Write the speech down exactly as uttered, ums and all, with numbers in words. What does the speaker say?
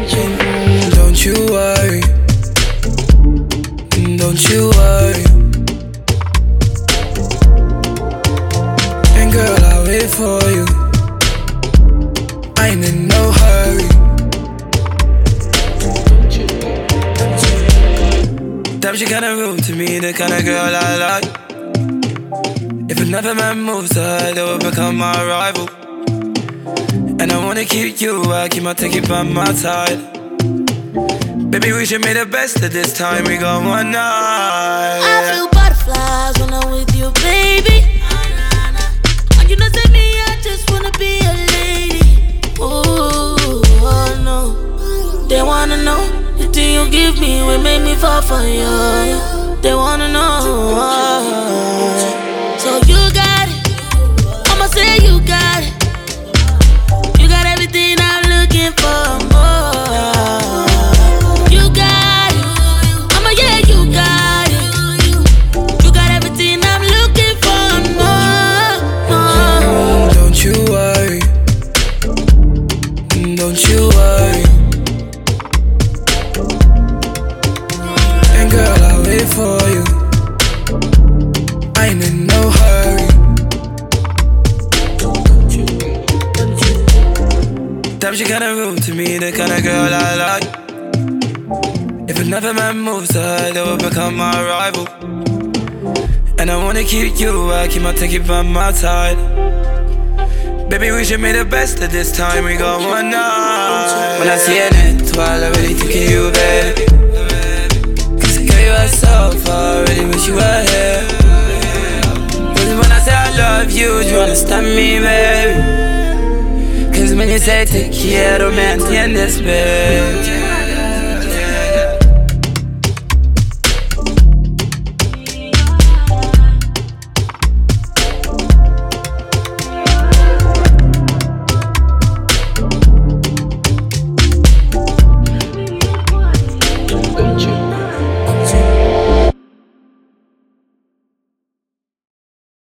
Don't you worry, don't you worry. And girl, I'll wait for you. I ain't in no hurry. Damn, she kinda rude to me, the kinda girl I like. If another man moves her, they will become my rival. And I wanna keep you, I keep my ticket by my side. Baby, we should make the best of this time, we got one night. I feel butterflies when I'm with you, baby. And you know, say me, I just wanna be a lady. Ooh, oh no. They wanna know the thing you give me will make me fall for you. They wanna know. So you got it, I'ma say you got it. You got everything I'm looking for, more. You got it, I'ma yeah, you got it. You got everything I'm looking for, more, more. Don't you worry, don't you worry. And girl, I'll wait for you. I ain't in no hurry. Damn, she kinda rude to me, the kinda girl I like. If another man moves her, they will become my rival. And I wanna keep you, I keep my ticket by my side. Baby, we should make the best of this time, we got one night. When I see an étoile, I really think of you, baby. Cause girl, you are so far, I really wish you were here. Cause when I say I love you, do you understand me, baby? Cause when you say te quiero, me entiendes, baby.